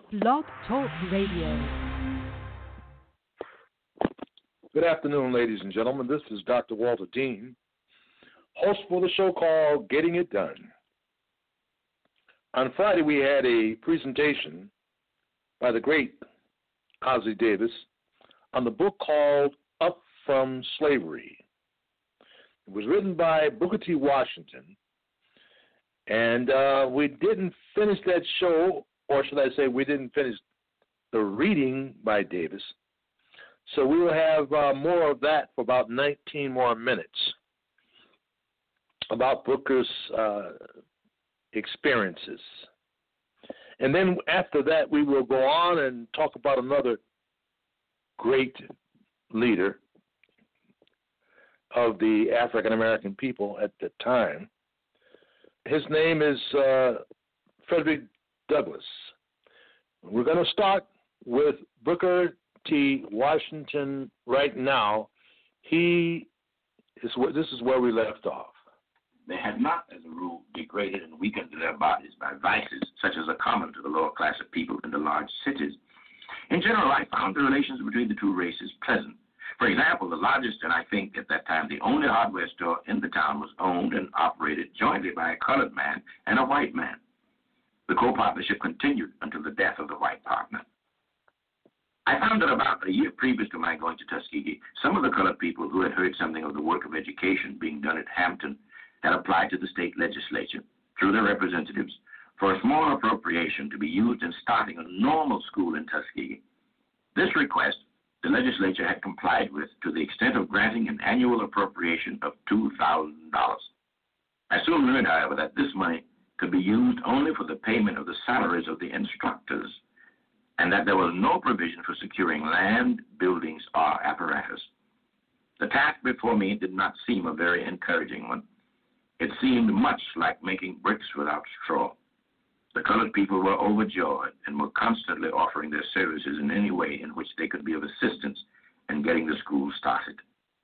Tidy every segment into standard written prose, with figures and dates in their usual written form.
Blog Talk Radio. Good afternoon, ladies and gentlemen. This is Dr. Walter Dean, host for the show called Getting It Done. On Friday, we had a presentation by the great Ossie Davis on the book called Up from Slavery. It was written by Booker T. Washington, and we didn't finish that show, or should I say we didn't finish the reading by Davis. So we will have more of that for about 19 more minutes about Booker's experiences. And then after that, we will go on and talk about another great leader of the African American people at the time. His name is Frederick Douglass. We're going to start with Booker T. Washington right now. This is where we left off. They had not, as a rule, degraded and weakened their bodies by vices such as are common to the lower class of people in the large cities. In general, I found the relations between the two races pleasant. For example, the largest and I think at that time the only hardware store in the town was owned and operated jointly by a colored man and a white man. The co-partnership continued until the death of the white partner. I found that about a year previous to my going to Tuskegee, some of the colored people who had heard something of the work of education being done at Hampton had applied to the state legislature through their representatives for a small appropriation to be used in starting a normal school in Tuskegee. This request the legislature had complied with to the extent of granting an annual appropriation of $2,000. I soon learned, however, that this money could be used only for the payment of the salaries of the instructors, and that there was no provision for securing land, buildings, or apparatus. The task before me did not seem a very encouraging one. It seemed much like making bricks without straw. The colored people were overjoyed and were constantly offering their services in any way in which they could be of assistance in getting the school started.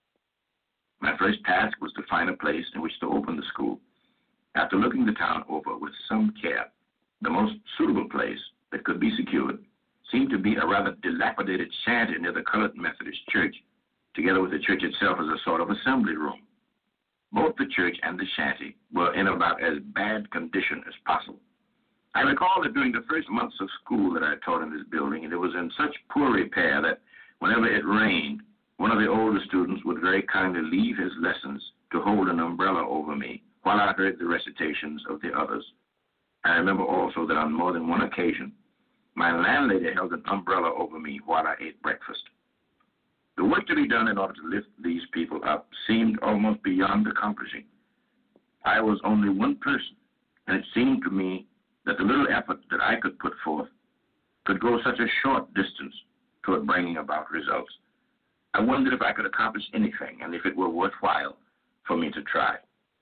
My first task was to find a place in which to open the school. After looking the town over with some care, the most suitable place that could be secured seemed to be a rather dilapidated shanty near the Colored Methodist Church, together with the church itself as a sort of assembly room. Both the church and the shanty were in about as bad condition as possible. I recall that during the first months of school that I taught in this building, it was in such poor repair that whenever it rained, one of the older students would very kindly leave his lessons to hold an umbrella over me while I heard the recitations of the others. I remember also that on more than one occasion, my landlady held an umbrella over me while I ate breakfast. The work to be done in order to lift these people up seemed almost beyond accomplishing. I was only one person, and it seemed to me that the little effort that I could put forth could go such a short distance toward bringing about results. I wondered if I could accomplish anything and if it were worthwhile for me to try.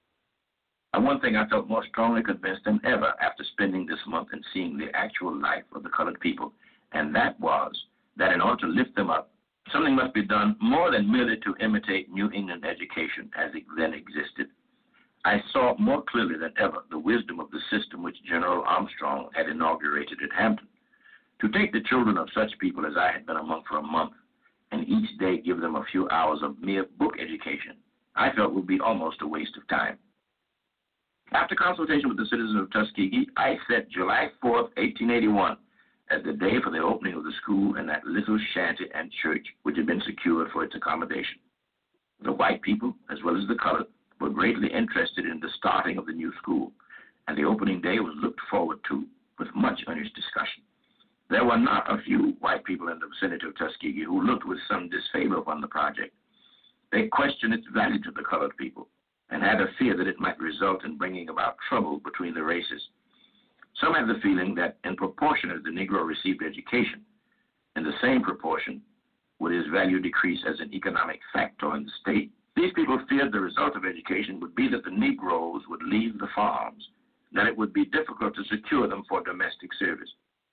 One thing I felt more strongly convinced than ever after spending this month and seeing the actual life of the colored people, and that was that in order to lift them up, something must be done more than merely to imitate New England education as it then existed. I saw more clearly than ever the wisdom of the system which General Armstrong had inaugurated at Hampton. To take the children of such people as I had been among for a month and each day give them a few hours of mere book education, I felt would be almost a waste of time. After consultation with the citizens of Tuskegee, I set July 4th, 1881, as the day for the opening of the school in that little shanty and church which had been secured for its accommodation. The white people, as well as the colored, were greatly interested in the starting of the new school, and the opening day was looked forward to with much earnest discussion. There were not a few white people in the vicinity of Tuskegee who looked with some disfavor upon the project. They questioned its value to the colored people and had a fear that it might result in bringing about trouble between the races. Some had the feeling that in proportion as the Negro received education, in the same proportion would his value decrease as an economic factor in the state. These people feared the result of education would be that the Negroes would leave the farms, that it would be difficult to secure them for domestic service.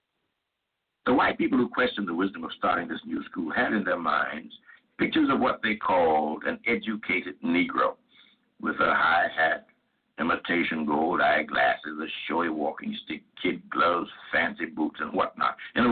The white people who questioned the wisdom of starting this new school had in their minds pictures of what they called an educated Negro, with a high hat, imitation gold eyeglasses, a showy walking stick, kid gloves, fancy boots, and whatnot. In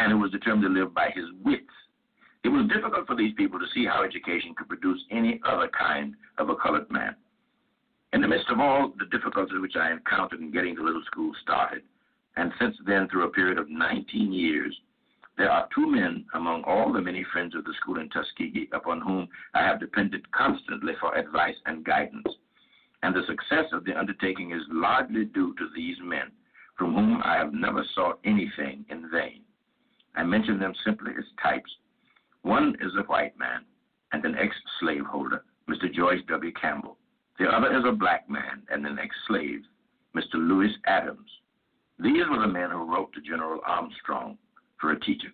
man who was determined to live by his wits. It was difficult for these people to see how education could produce any other kind of a colored man. In the midst of all the difficulties which I encountered in getting the little school started, and since then through a period of 19 years, there are two men among all the many friends of the school in Tuskegee upon whom I have depended constantly for advice and guidance. And the success of the undertaking is largely due to these men, from whom I have never sought anything in vain. I mention them simply as types. One is a white man and an ex-slaveholder, Mr. George W. Campbell. The other is a black man and an ex-slave, Mr. Lewis Adams. These were the men who wrote to General Armstrong for a teacher.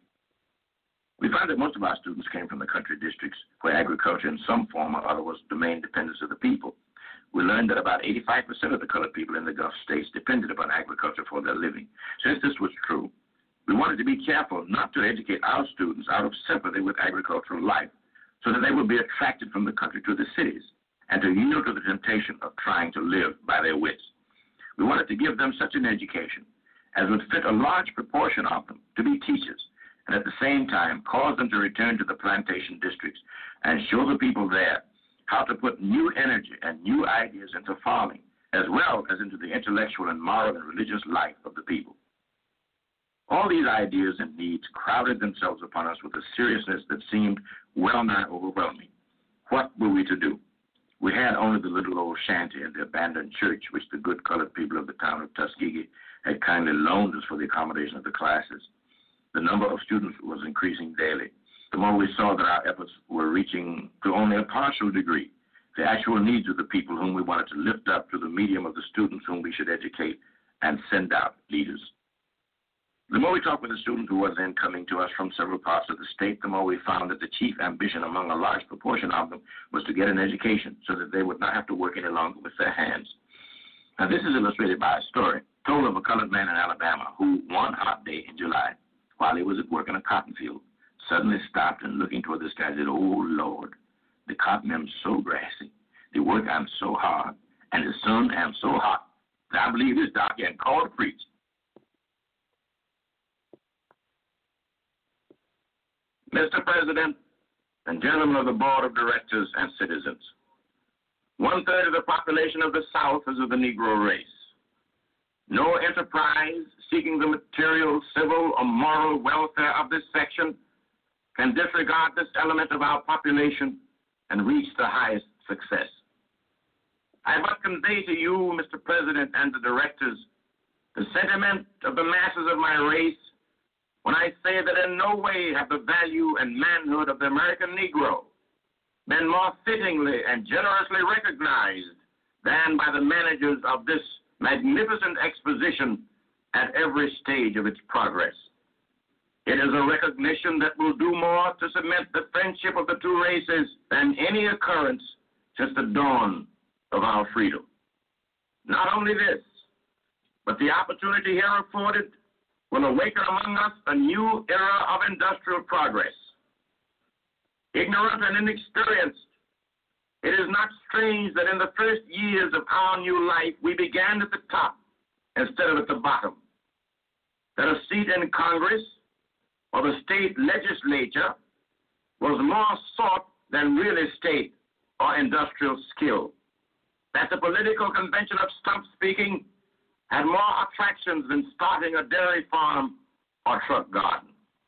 We find that most of our students came from the country districts where agriculture in some form or other was the main dependence of the people. We learned that about 85% of the colored people in the Gulf states depended upon agriculture for their living. Since this was true, we wanted to be careful not to educate our students out of sympathy with agricultural life so that they would be attracted from the country to the cities and to yield to the temptation of trying to live by their wits. We wanted to give them such an education as would fit a large proportion of them to be teachers, and at the same time cause them to return to the plantation districts and show the people there how to put new energy and new ideas into farming, as well as into the intellectual and moral and religious life of the people. All these ideas and needs crowded themselves upon us with a seriousness that seemed well nigh overwhelming. What were we to do? We had only the little old shanty and the abandoned church which the good colored people of the town of Tuskegee had kindly loaned us for the accommodation of the classes. The number of students was increasing daily. The more we saw that our efforts were reaching to only a partial degree the actual needs of the people whom we wanted to lift up to the medium of the students whom we should educate and send out leaders. The more we talked with the students who were then coming to us from several parts of the state, the more we found that the chief ambition among a large proportion of them was to get an education so that they would not have to work any longer with their hands. Now, this is illustrated by a story told of a colored man in Alabama who, one hot day in July, while he was at work in a cotton field, suddenly stopped and looking toward the sky said, "Oh, Lord, the cotton am so grassy, the work am so hard, and the sun am so hot that I believe this doctor ain't called to preach." Mr. President and gentlemen of the Board of Directors and citizens, 1/3 of the population of the South is of the Negro race. No enterprise seeking the material, civil, or moral welfare of this section can disregard this element of our population and reach the highest success. I must convey to you, Mr. President and the directors, the sentiment of the masses of my race when I say that in no way have the value and manhood of the American Negro been more fittingly and generously recognized than by the managers of this magnificent exposition at every stage of its progress. It is a recognition that will do more to cement the friendship of the two races than any occurrence since the dawn of our freedom. Not only this, but the opportunity here afforded will awaken among us a new era of industrial progress. Ignorant and inexperienced, it is not strange that in the first years of our new life, we began at the top instead of at the bottom. That a seat in Congress or the state legislature was more sought than real estate or industrial skill. That the political convention of stump speaking had more attractions than starting a dairy farm or truck garden.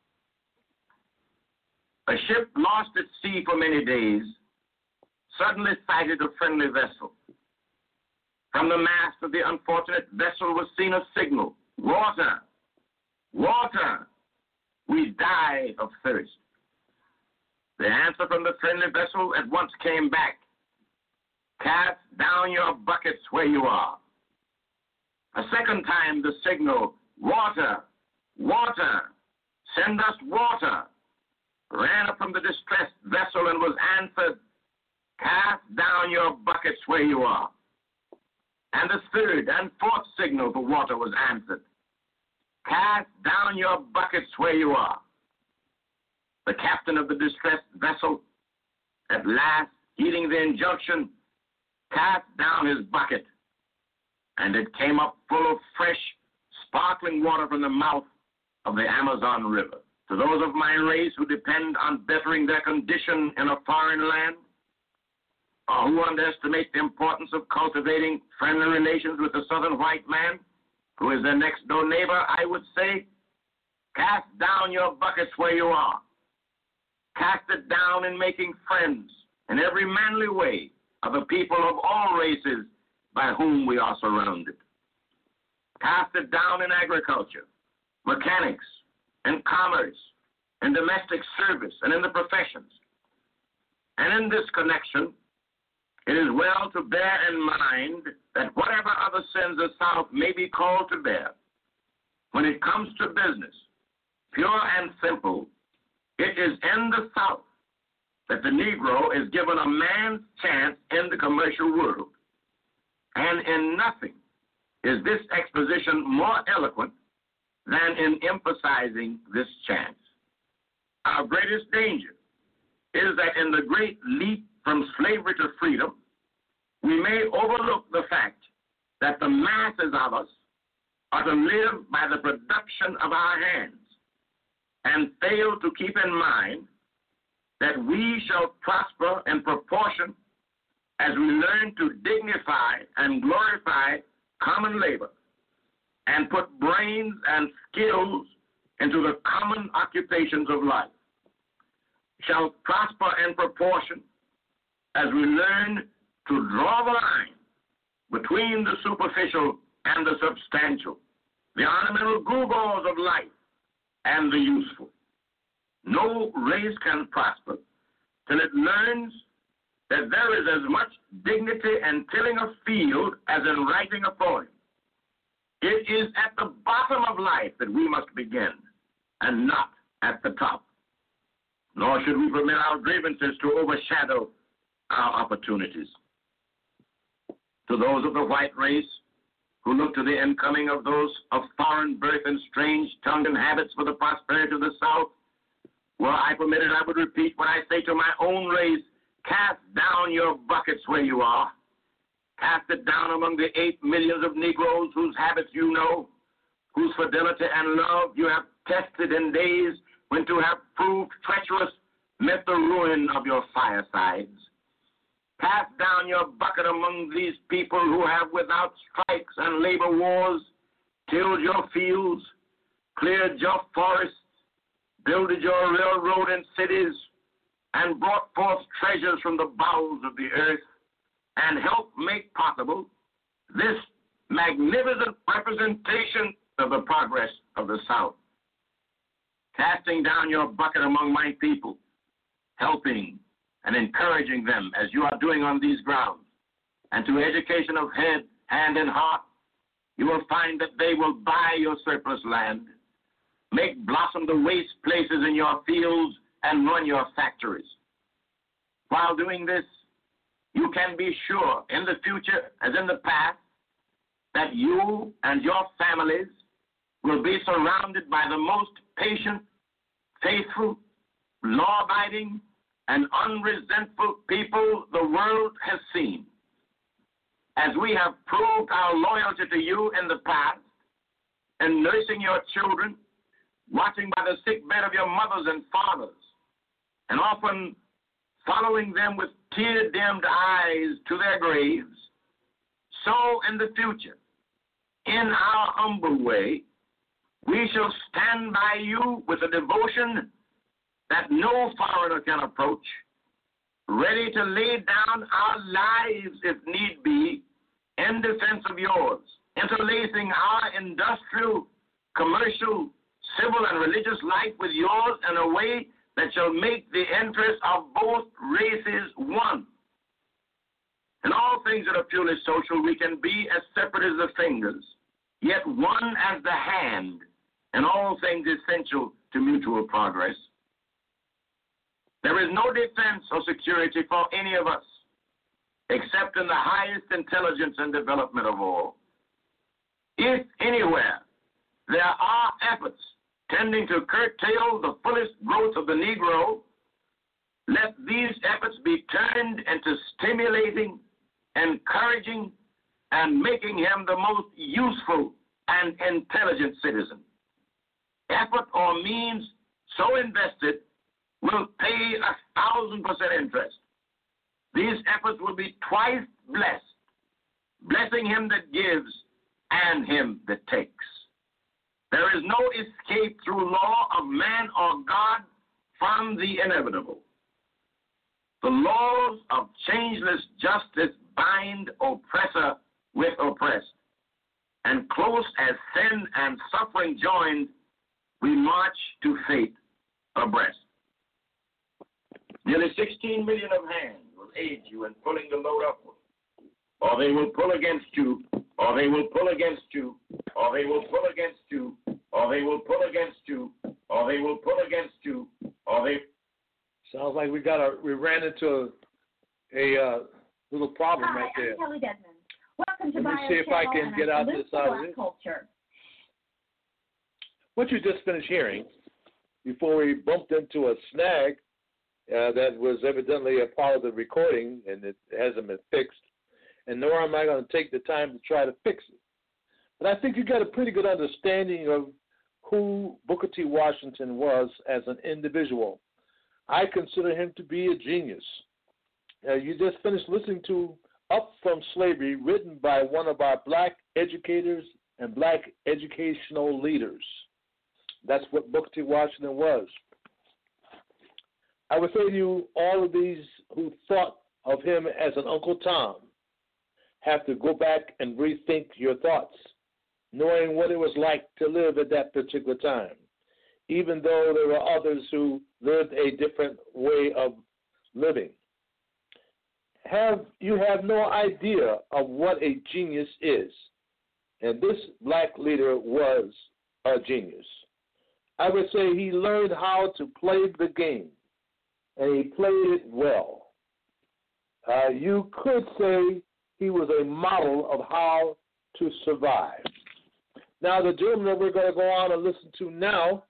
A ship lost at sea for many days suddenly sighted a friendly vessel. From the mast of the unfortunate vessel was seen a signal: "Water! Water! We die of thirst." The answer from the friendly vessel at once came back: "Cast down your buckets where you are." A second time the signal, "Water! Water! Send us water!" ran up from the distressed vessel and was answered, "Cast down your buckets where you are." And the third and fourth signal for water was answered, "Cast down your buckets where you are." The captain of the distressed vessel, at last, heeding the injunction, cast down his bucket, and it came up full of fresh, sparkling water from the mouth of the Amazon River. To those of my race who depend on bettering their condition in a foreign land, or who underestimate the importance of cultivating friendly relations with the southern white man, who is their next-door neighbor, I would say, cast down your buckets where you are. Cast it down in making friends in every manly way of the people of all races by whom we are surrounded. Cast it down in agriculture, mechanics, in commerce, in domestic service, and in the professions. And in this connection, it is well to bear in mind that whatever other sins the South may be called to bear, when it comes to business, pure and simple, it is in the South that the Negro is given a man's chance in the commercial world. And in nothing is this exposition more eloquent than in emphasizing this chance. Our greatest danger is that in the great leap from slavery to freedom, we may overlook the fact that the masses of us are to live by the production of our hands, and fail to keep in mind that we shall prosper in proportion as we learn to dignify and glorify common labor and put brains and skills into the common occupations of life. Shall prosper in proportion as we learn to draw the line between the superficial and the substantial, the ornamental gewgaws of life and the useful. No race can prosper till it learns that there is as much dignity in tilling a field as in writing a poem. It is at the bottom of life that we must begin, and not at the top. Nor should we permit our grievances to overshadow our opportunities. To those of the white race who look to the incoming of those of foreign birth and strange tongue and habits for the prosperity of the South, were I permitted, I would repeat what I say to my own race: cast down your buckets where you are. Cast it down among the 8 millions of Negroes whose habits you know, whose fidelity and love you have tested in days when to have proved treacherous meant the ruin of your firesides. Cast down your bucket among these people who have, without strikes and labor wars, tilled your fields, cleared your forests, builded your railroad and cities, and brought forth treasures from the bowels of the earth, and helped make possible this magnificent representation of the progress of the South. Casting down your bucket among my people, helping and encouraging them as you are doing on these grounds, and to education of head, hand, and heart, you will find that they will buy your surplus land, make blossom the waste places in your fields, and run your factories. While doing this, you can be sure in the future, as in the past, that you and your families will be surrounded by the most patient, faithful, law-abiding, and unresentful people the world has seen. As we have proved our loyalty to you in the past, in nursing your children, watching by the sick bed of your mothers and fathers, and often following them with tear-dimmed eyes to their graves, so in the future, in our humble way, we shall stand by you with a devotion that no foreigner can approach, ready to lay down our lives, if need be, in defense of yours, interlacing our industrial, commercial, civil, and religious life with yours in a way that shall make the interests of both races one. In all things that are purely social, we can be as separate as the fingers, yet one as the hand, in all things essential to mutual progress. There is no defense or security for any of us, except in the highest intelligence and development of all. If anywhere there are efforts tending to curtail the fullest growth of the Negro, let these efforts be turned into stimulating, encouraging, and making him the most useful and intelligent citizen. Effort or means so invested will pay 1,000% interest. These efforts will be twice blessed, blessing him that gives and him that takes. There is no escape through law of man or God from the inevitable. The laws of changeless justice bind oppressor with oppressed, and close as sin and suffering joined, we march to fate abreast. Nearly 16 million of hands will aid you in pulling the load upward, or they will pull against you, or they will pull against you, or they will pull against you, or they will pull against you, or they will pull against you, or they... Sounds like we ran into a little problem right there. I'm Kelly Desmond. Welcome to Let me see if I can get out this out of this. Culture. What you just finished hearing, before we bumped into a snag that was evidently a part of the recording, and it hasn't been fixed, and nor am I going to take the time to try to fix it. But I think you got a pretty good understanding of who Booker T. Washington was as an individual. I consider him to be a genius. You just finished listening to Up from Slavery, written by one of our black educators and black educational leaders. That's what Booker T. Washington was. I would say to you, all of these who thought of him as an Uncle Tom have to go back and rethink your thoughts, knowing what it was like to live at that particular time, even though there were others who lived a different way of living. You have no idea of what a genius is, and this black leader was a genius. I would say he learned how to play the game, and he played it well. You could say he was a model of how to survive. Now, the gentleman that we're going to go on and listen to now,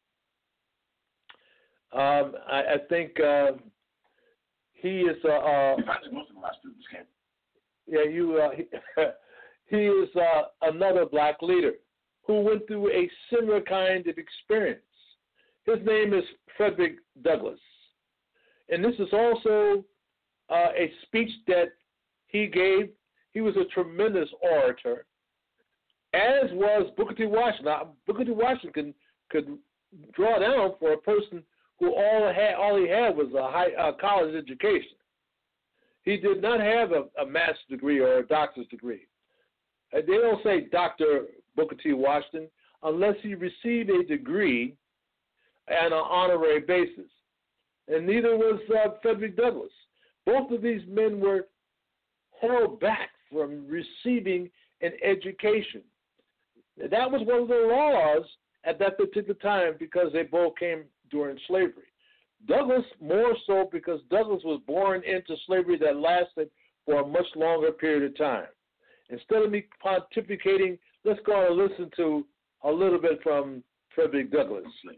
I think he is. most of my students can. Yeah, he is another black leader who went through a similar kind of experience. His name is Frederick Douglass. And this is also a speech that he gave. He was a tremendous orator, as was Booker T. Washington. Now, Booker T. Washington could draw down for a person who all he had was a college education. He did not have a master's degree or a doctor's degree. They don't say Dr. Booker T. Washington unless he received a degree on an honorary basis. And neither was Frederick Douglass. Both of these men were held back from receiving an education. That was one of the laws at that particular time because they both came during slavery. Douglass more so because Douglass was born into slavery that lasted for a much longer period of time. Instead of me pontificating, let's go and listen to a little bit from Frederick Douglass. Slavery.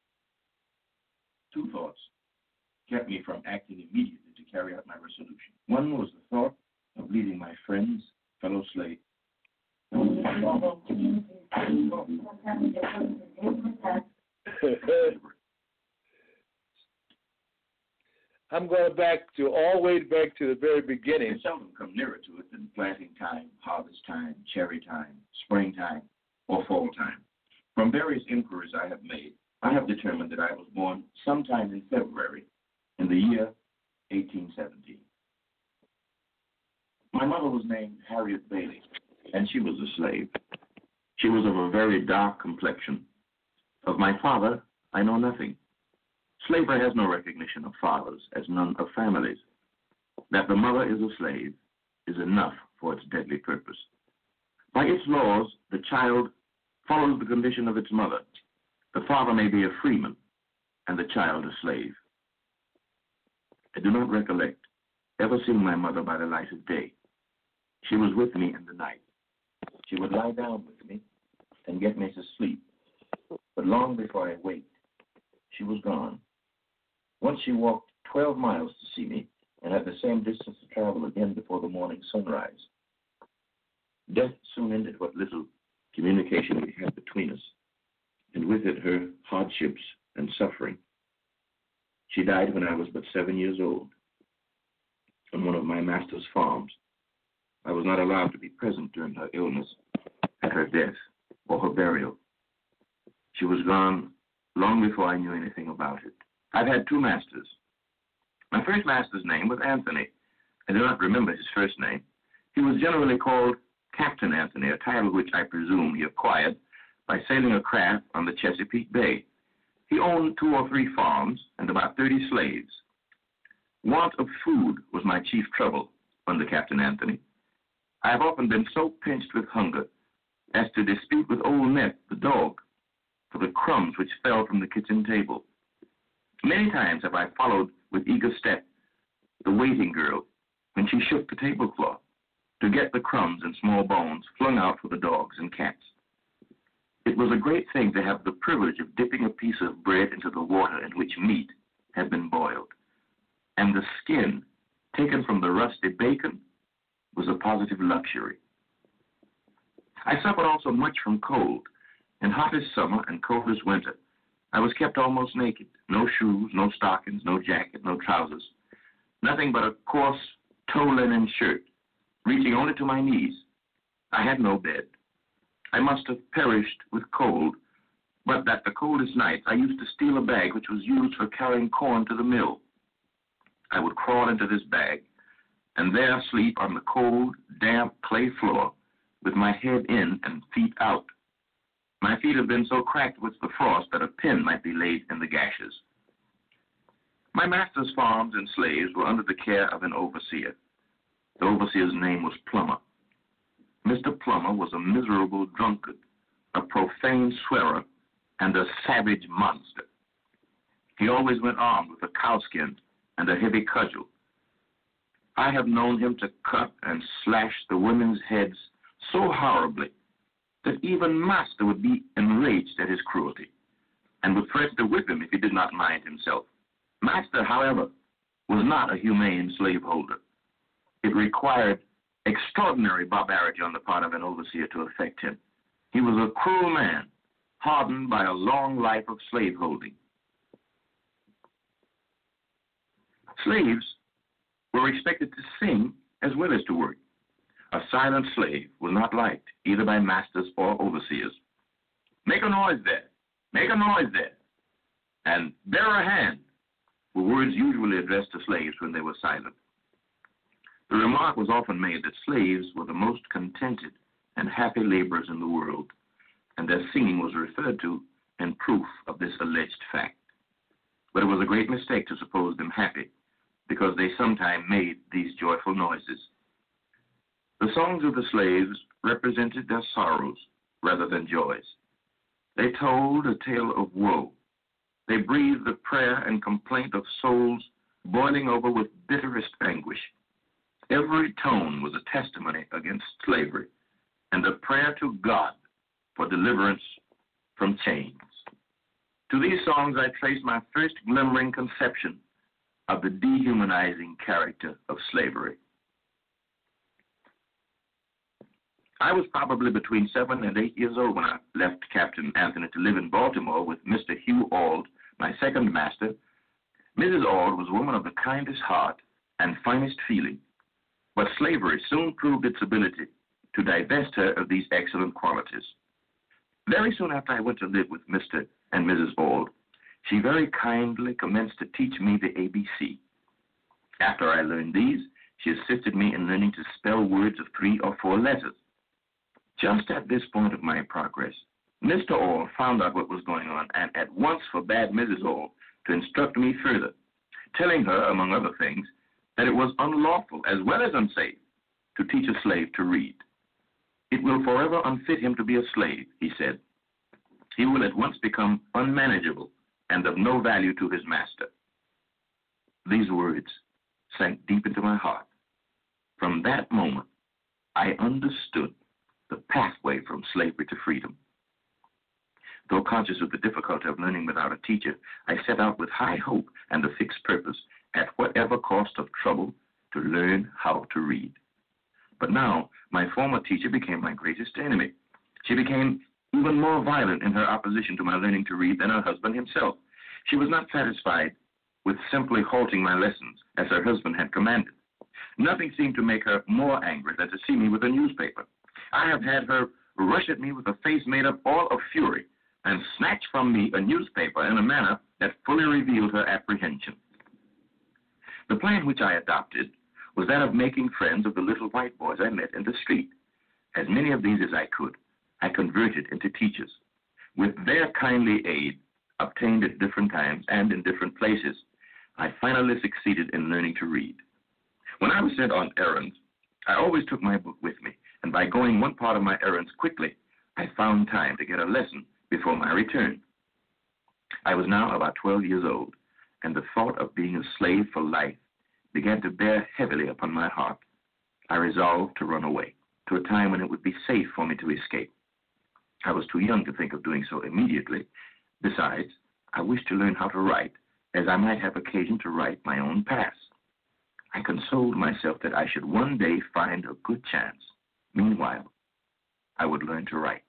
Two thoughts kept me from acting immediately to carry out my resolution. One was the thought of leaving my friends, fellow slaves. I'm going all the way back to the very beginning. I seldom come nearer to it than planting time, harvest time, cherry time, springtime, or fall time. From various inquiries I have made, I have determined that I was born sometime in February in the year 1817. My mother was named Harriet Bailey, and she was a slave. She was of a very dark complexion. Of my father, I know nothing. Slavery has no recognition of fathers, as none of families. That the mother is a slave is enough for its deadly purpose. By its laws, the child follows the condition of its mother. The father may be a freeman, and the child a slave. I do not recollect ever seeing my mother by the light of day. She was with me in the night. She would lie down with me and get me to sleep. But long before I waked, she was gone. Once she walked 12 miles to see me and had the same distance to travel again before the morning sunrise. Death soon ended what little communication we had between us, and with it her hardships and and suffering. She died when I was but 7 years old on one of my master's farms. I was not allowed to be present during her illness, at her death, or her burial. She was gone long before I knew anything about it. I've had 2 masters. My first master's name was Anthony. I do not remember his first name. He was generally called Captain Anthony, a title which I presume he acquired by sailing a craft on the Chesapeake Bay. He owned 2 or 3 farms and about 30 slaves. Want of food was my chief trouble under Captain Anthony. I have often been so pinched with hunger as to dispute with old Nep, the dog, for the crumbs which fell from the kitchen table. Many times have I followed with eager step the waiting girl when she shook the tablecloth to get the crumbs and small bones flung out for the dogs and cats. It was a great thing to have the privilege of dipping a piece of bread into the water in which meat had been boiled, and the skin taken from the rusty bacon was a positive luxury. I suffered also much from cold. In hottest summer and coldest winter, I was kept almost naked. No shoes, no stockings, no jacket, no trousers. Nothing but a coarse tow linen shirt, reaching only to my knees. I had no bed. I must have perished with cold, but that the coldest nights I used to steal a bag which was used for carrying corn to the mill. I would crawl into this bag and there sleep on the cold, damp clay floor with my head in and feet out. My feet have been so cracked with the frost that a pin might be laid in the gashes. My master's farms and slaves were under the care of an overseer. The overseer's name was Plummer. Mr. Plummer was a miserable drunkard, a profane swearer, and a savage monster. He always went armed with a cowskin and a heavy cudgel. I have known him to cut and slash the women's heads so horribly that even Master would be enraged at his cruelty and would threaten to whip him if he did not mind himself. Master, however, was not a humane slaveholder. It required extraordinary barbarity on the part of an overseer to affect him. He was a cruel man, hardened by a long life of slaveholding. Slaves were expected to sing as well as to work. A silent slave was not liked either by masters or overseers. Make a noise there. Make a noise there. And bear a hand were words usually addressed to slaves when they were silent. The remark was often made that slaves were the most contented and happy laborers in the world, and their singing was referred to in proof of this alleged fact. But it was a great mistake to suppose them happy, because they sometimes made these joyful noises. The songs of the slaves represented their sorrows rather than joys. They told a tale of woe. They breathed the prayer and complaint of souls boiling over with bitterest anguish. Every tone was a testimony against slavery and a prayer to God for deliverance from chains. To these songs I trace my first glimmering conception of the dehumanizing character of slavery. I was probably between 7 and 8 years old when I left Captain Anthony to live in Baltimore with Mr. Hugh Auld, my second master. Mrs. Auld was a woman of the kindest heart and finest feeling, but slavery soon proved its ability to divest her of these excellent qualities. Very soon after I went to live with Mr. and Mrs. Auld, she very kindly commenced to teach me the ABC. After I learned these, she assisted me in learning to spell words of 3 or 4 letters. Just at this point of my progress, Mr. Auld found out what was going on and at once forbade Mrs. Auld to instruct me further, telling her, among other things, that it was unlawful as well as unsafe to teach a slave to read. It will forever unfit him to be a slave, he said. He will at once become unmanageable and of no value to his master. These words sank deep into my heart. From that moment, I understood the pathway from slavery to freedom. Though conscious of the difficulty of learning without a teacher, I set out with high hope and a fixed purpose, at whatever cost of trouble, to learn how to read. But now, my former teacher became my greatest enemy. She became even more violent in her opposition to my learning to read than her husband himself. She was not satisfied with simply halting my lessons as her husband had commanded. Nothing seemed to make her more angry than to see me with a newspaper. I have had her rush at me with a face made up all of fury and snatch from me a newspaper in a manner that fully revealed her apprehension. The plan which I adopted was that of making friends of the little white boys I met in the street. As many of these as I could, I converted into teachers. With their kindly aid, obtained at different times and in different places, I finally succeeded in learning to read. When I was sent on errands, I always took my book with me, and by going one part of my errands quickly, I found time to get a lesson before my return. I was now about 12 years old, and the thought of being a slave for life began to bear heavily upon my heart. I resolved to run away to a time when it would be safe for me to escape. I was too young to think of doing so immediately. Besides, I wished to learn how to write, as I might have occasion to write my own past. I consoled myself that I should one day find a good chance. Meanwhile, I would learn to write.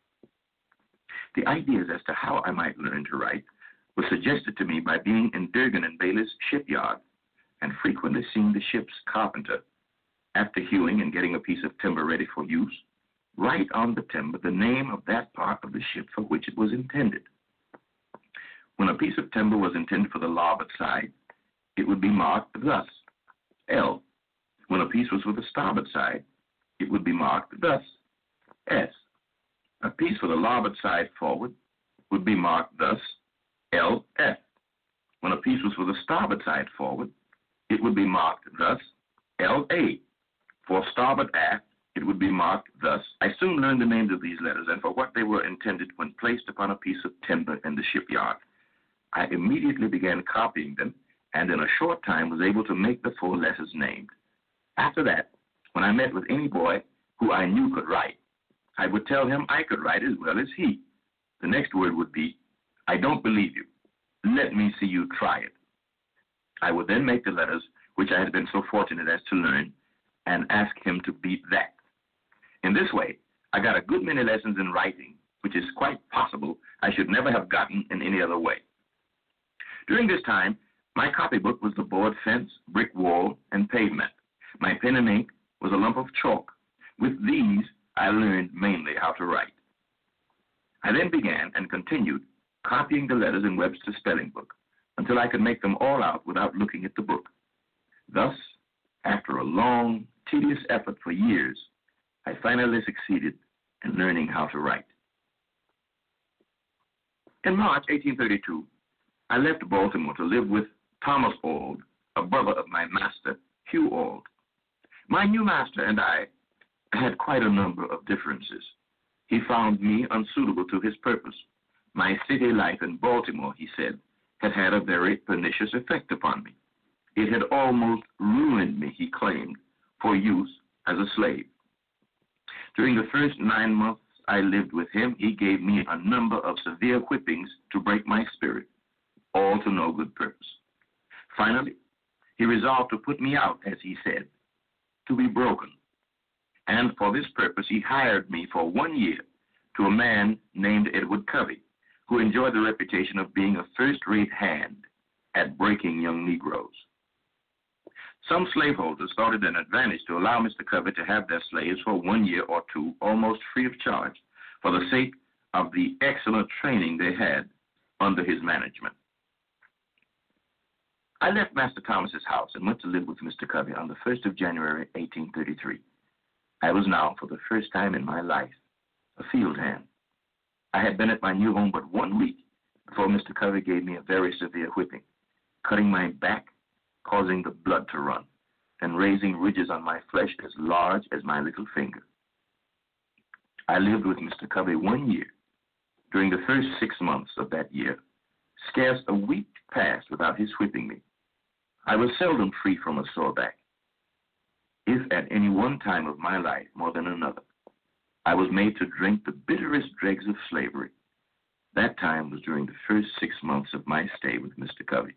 The ideas as to how I might learn to write were suggested to me by being in Durgan and Bailey's shipyard and frequently seeing the ship's carpenter, after hewing and getting a piece of timber ready for use, write on the timber the name of that part of the ship for which it was intended. When a piece of timber was intended for the larboard side, it would be marked thus, L. When a piece was for the starboard side, it would be marked thus, S. A piece for the larboard side forward would be marked thus, LF. When a piece was for the starboard side forward, it would be marked thus, LA. For starboard aft, it would be marked thus. I soon learned the names of these letters and for what they were intended when placed upon a piece of timber in the shipyard. I immediately began copying them, and in a short time was able to make the 4 letters named. After that, when I met with any boy who I knew could write, I would tell him I could write as well as he. The next word would be, I don't believe you. Let me see you try it. I would then make the letters which I had been so fortunate as to learn and ask him to beat that. In this way, I got a good many lessons in writing, which is quite possible I should never have gotten in any other way. During this time, my copybook was the board fence, brick wall, and pavement. My pen and ink was a lump of chalk. With these, I learned mainly how to write. I then began and continued copying the letters in Webster's spelling book until I could make them all out without looking at the book. Thus, after a long, tedious effort for years, I finally succeeded in learning how to write. In March 1832, I left Baltimore to live with Thomas Auld, a brother of my master, Hugh Auld. My new master and I had quite a number of differences. He found me unsuitable to his purpose. My city life in Baltimore, he said, had had a very pernicious effect upon me. It had almost ruined me, he claimed, for use as a slave. During the first 9 months I lived with him, he gave me a number of severe whippings to break my spirit, all to no good purpose. Finally, he resolved to put me out, as he said, to be broken. And for this purpose, he hired me for 1 year to a man named Edward Covey, who enjoyed the reputation of being a first-rate hand at breaking young Negroes. Some slaveholders thought it an advantage to allow Mr. Covey to have their slaves for 1 year or 2, almost free of charge, for the sake of the excellent training they had under his management. I left Master Thomas's house and went to live with Mr. Covey on the 1st of January, 1833. I was now, for the first time in my life, a field hand. I had been at my new home but 1 week before Mr. Covey gave me a very severe whipping, cutting my back, causing the blood to run, and raising ridges on my flesh as large as my little finger. I lived with Mr. Covey 1 year. During the first 6 months of that year, scarce a week passed without his whipping me. I was seldom free from a sore back. If at any one time of my life more than another, I was made to drink the bitterest dregs of slavery, that time was during the first 6 months of my stay with Mr. Covey.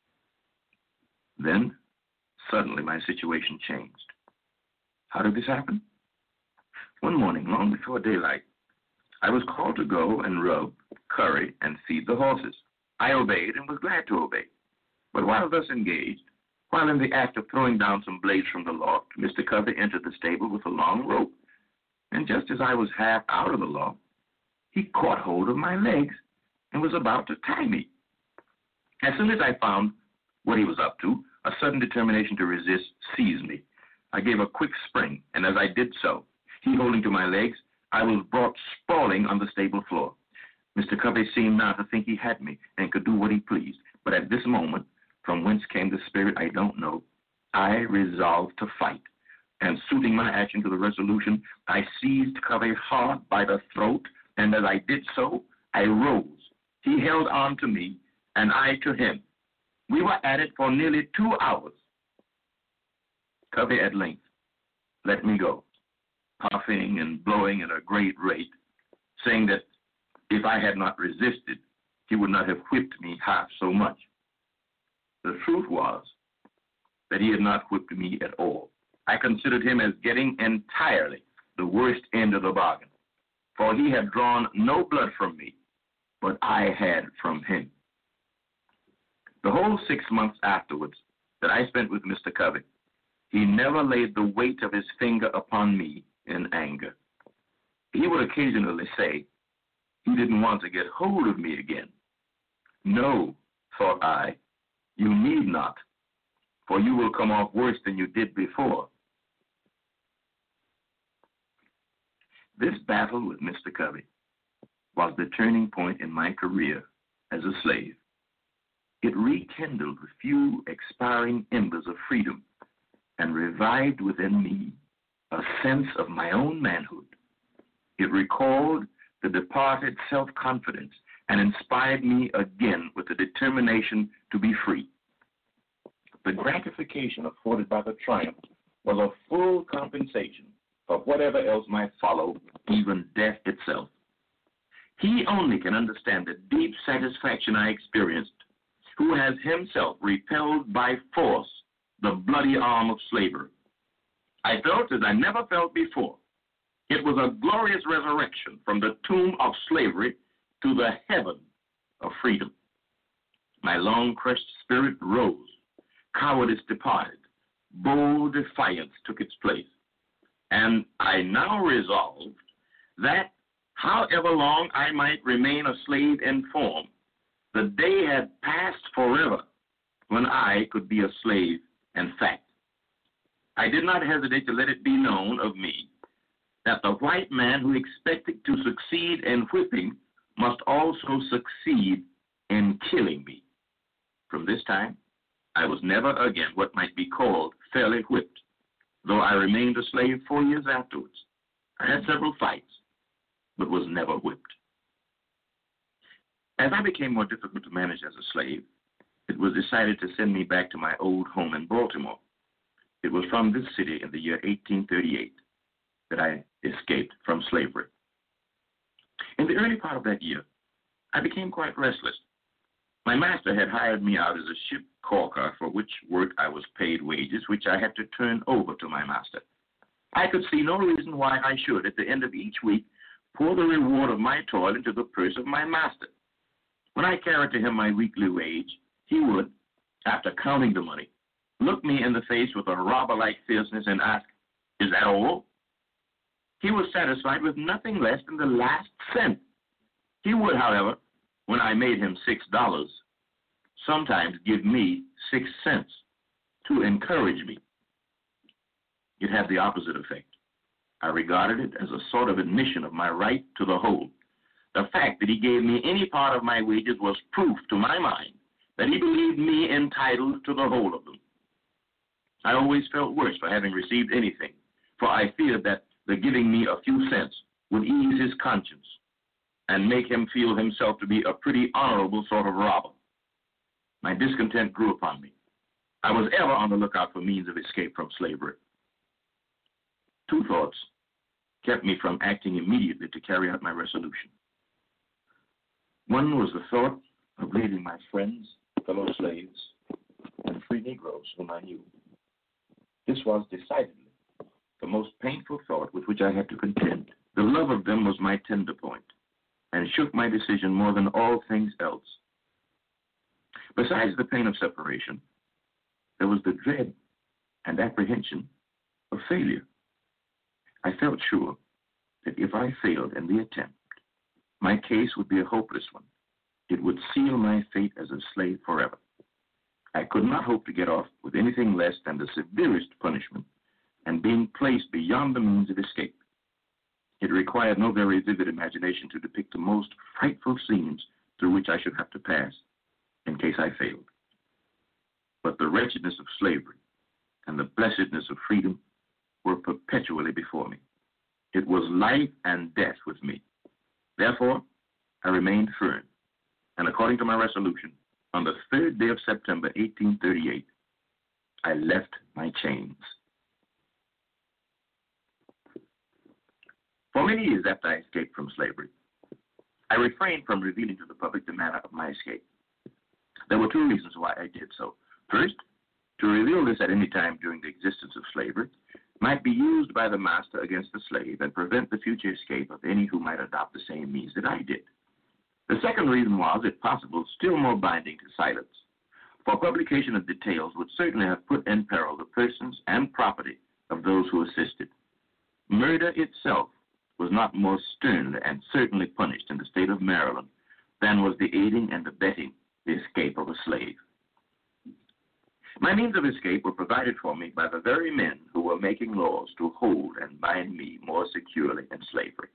Then, suddenly, my situation changed. How did this happen? One morning, long before daylight, I was called to go and rub, curry, and feed the horses. I obeyed and was glad to obey. But while thus engaged, while in the act of throwing down some blades from the loft, Mr. Covey entered the stable with a long rope, and just as I was half out of the loft, he caught hold of my legs and was about to tie me. As soon as I found what he was up to, a sudden determination to resist seized me. I gave a quick spring, and as I did so, he holding to my legs, I was brought sprawling on the stable floor. Mr. Covey seemed now to think he had me and could do what he pleased. But at this moment, from whence came the spirit, I don't know, I resolved to fight. And suiting my action to the resolution, I seized Covey hard by the throat, and as I did so, I rose. He held on to me, and I to him. We were at it for nearly 2 hours. Covey at length let me go, puffing and blowing at a great rate, saying that if I had not resisted, he would not have whipped me half so much. The truth was that he had not whipped me at all. I considered him as getting entirely the worst end of the bargain, for he had drawn no blood from me, but I had from him. The whole 6 months afterwards that I spent with Mr. Covey, he never laid the weight of his finger upon me in anger. He would occasionally say he didn't want to get hold of me again. No, thought I, you need not, for you will come off worse than you did before. This battle with Mr. Covey was the turning point in my career as a slave. It rekindled the few expiring embers of freedom and revived within me a sense of my own manhood. It recalled the departed self-confidence and inspired me again with the determination to be free. The gratification afforded by the triumph was a full compensation for whatever else might follow, even death itself. He only can understand the deep satisfaction I experienced who has himself repelled by force the bloody arm of slavery. I felt as I never felt before. It was a glorious resurrection from the tomb of slavery to the heaven of freedom. My long-crushed spirit rose. Cowardice departed. Bold defiance took its place. And I now resolved that, however long I might remain a slave in form, the day had passed forever when I could be a slave in fact. I did not hesitate to let it be known of me that the white man who expected to succeed in whipping must also succeed in killing me. From this time, I was never again what might be called fairly whipped, though I remained a slave 4 years afterwards. I had several fights, but was never whipped. As I became more difficult to manage as a slave, it was decided to send me back to my old home in Baltimore. It was from this city in the year 1838 that I escaped from slavery. In the early part of that year, I became quite restless. My master had hired me out as a ship caulker, for which work I was paid wages, which I had to turn over to my master. I could see no reason why I should, at the end of each week, pour the reward of my toil into the purse of my master. When I carried to him my weekly wage, he would, after counting the money, look me in the face with a robber-like fierceness and ask, "Is that all?" He was satisfied with nothing less than the last cent. He would, however, when I made him $6, sometimes give me 6 cents to encourage me. It had the opposite effect. I regarded it as a sort of admission of my right to the whole. The fact that he gave me any part of my wages was proof to my mind that he believed me entitled to the whole of them. I always felt worse for having received anything, for I feared that the giving me a few cents would ease his conscience and make him feel himself to be a pretty honorable sort of robber. My discontent grew upon me. I was ever on the lookout for means of escape from slavery. 2 thoughts kept me from acting immediately to carry out my resolution. One was the thought of leaving my friends, fellow slaves, and free Negroes whom I knew. This was decidedly the most painful thought with which I had to contend. The love of them was my tender point, and shook my decision more than all things else. Besides the pain of separation, there was the dread and apprehension of failure. I felt sure that if I failed in the attempt, my case would be a hopeless one. It would seal my fate as a slave forever. I could not hope to get off with anything less than the severest punishment and being placed beyond the means of escape. It required no very vivid imagination to depict the most frightful scenes through which I should have to pass in case I failed. But the wretchedness of slavery and the blessedness of freedom were perpetually before me. It was life and death with me. Therefore, I remained firm, and according to my resolution, on the 3rd day of September, 1838, I left my chains. For many years after I escaped from slavery, I refrained from revealing to the public the manner of my escape. There were 2 reasons why I did so. First, to reveal this at any time during the existence of slavery might be used by the master against the slave and prevent the future escape of any who might adopt the same means that I did. The second reason was, if possible, still more binding to silence, for publication of details would certainly have put in peril the persons and property of those who assisted. Murder itself was not more sternly and certainly punished in the state of Maryland than was the aiding and abetting the escape of a slave. My means of escape were provided for me by the very men who were making laws to hold and bind me more securely in slavery.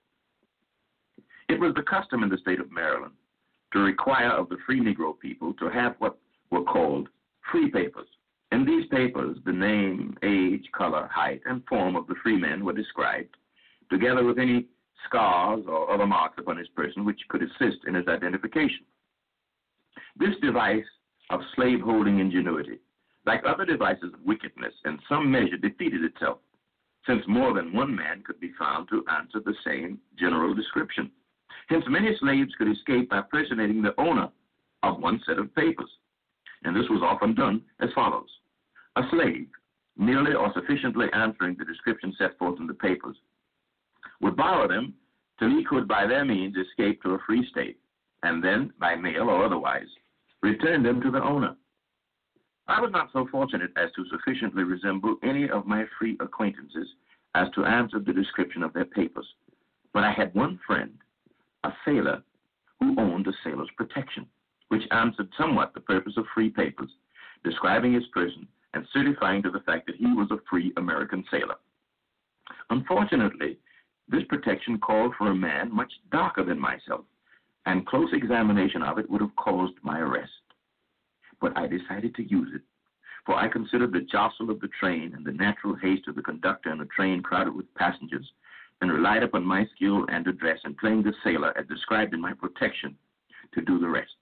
It was the custom in the state of Maryland to require of the free Negro people to have what were called free papers. In these papers, the name, age, color, height, and form of the free man were described, together with any scars or other marks upon his person which could assist in his identification. This device of slaveholding ingenuity, like other devices of wickedness, in some measure defeated itself, since more than one man could be found to answer the same general description. Hence, many slaves could escape by personating the owner of one set of papers, and this was often done as follows. A slave, nearly or sufficiently answering the description set forth in the papers, would borrow them till he could by their means escape to a free state, and then, by mail or otherwise, return them to the owner. I was not so fortunate as to sufficiently resemble any of my free acquaintances as to answer the description of their papers, but I had one friend, a sailor, who owned a sailor's protection, which answered somewhat the purpose of free papers, describing his person and certifying to the fact that he was a free American sailor. Unfortunately, this protection called for a man much darker than myself, and close examination of it would have caused my arrest. But I decided to use it, for I considered the jostle of the train and the natural haste of the conductor in a train crowded with passengers, and relied upon my skill and address in playing the sailor as described in my protection to do the rest.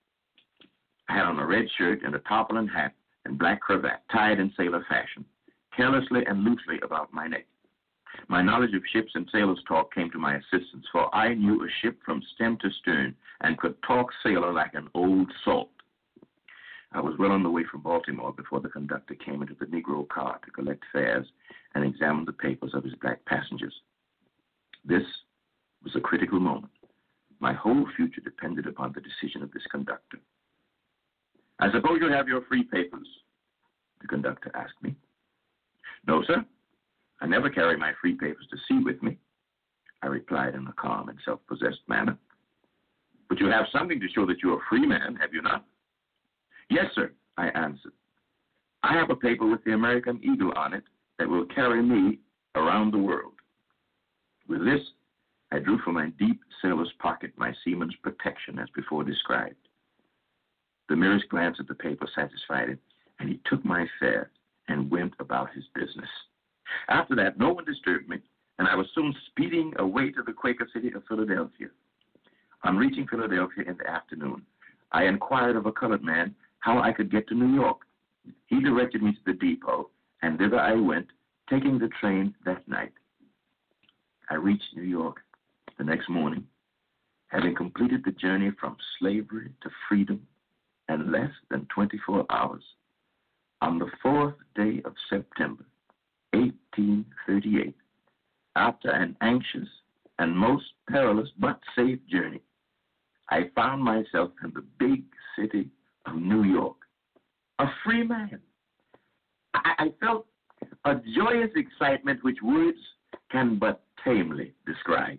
I had on a red shirt and a tarpaulin hat and black cravat tied in sailor fashion, carelessly and loosely about my neck. My knowledge of ships and sailors' talk came to my assistance, for I knew a ship from stem to stern and could talk sailor like an old salt. I was well on the way from Baltimore before the conductor came into the Negro car to collect fares and examine the papers of his black passengers. This was a critical moment. My whole future depended upon the decision of this conductor. "I suppose you have your free papers?" the conductor asked me. "No, sir. I never carry my free papers to sea with me," I replied in a calm and self-possessed manner. "But you have something to show that you're a free man, have you not?" "Yes, sir," I answered. "I have a paper with the American Eagle on it that will carry me around the world." With this, I drew from my deep sailor's pocket my seaman's protection as before described. The merest glance at the paper satisfied him, and he took my fare and went about his business. After that, no one disturbed me, and I was soon speeding away to the Quaker city of Philadelphia. On reaching Philadelphia in the afternoon, I inquired of a colored man how I could get to New York. He directed me to the depot, and thither I went, taking the train that night. I reached New York the next morning, having completed the journey from slavery to freedom in less than 24 hours. On the 4th day of September, 1838, after an anxious and most perilous but safe journey, I found myself in the big city of New York. free man. I felt a joyous excitement which words can but tamely describe.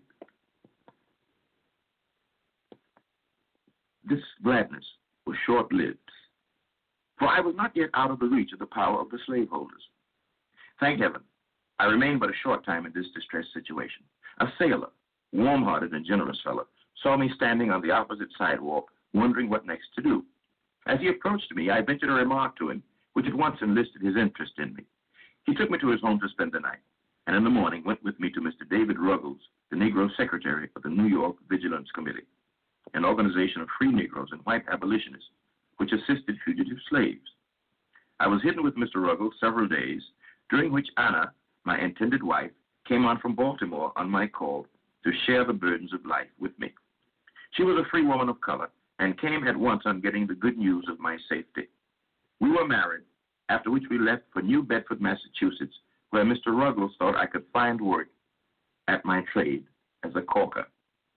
This gladness was short-lived, for I was not yet out of the reach of the power of the slaveholders. Thank heaven, I remained but a short time in this distressed situation. A sailor, warm-hearted and generous fellow, saw me standing on the opposite sidewalk, wondering what next to do. As he approached me, I ventured a remark to him, which at once enlisted his interest in me. He took me to his home to spend the night, and in the morning went with me to Mr. David Ruggles, the Negro Secretary of the New York Vigilance Committee, an organization of free Negroes and white abolitionists which assisted fugitive slaves. I was hidden with Mr. Ruggles several days, during which Anna, my intended wife, came on from Baltimore on my call to share the burdens of life with me. She was a free woman of color and came at once on getting the good news of my safety. We were married, after which we left for New Bedford, Massachusetts, where Mr. Ruggles thought I could find work at my trade as a caulker.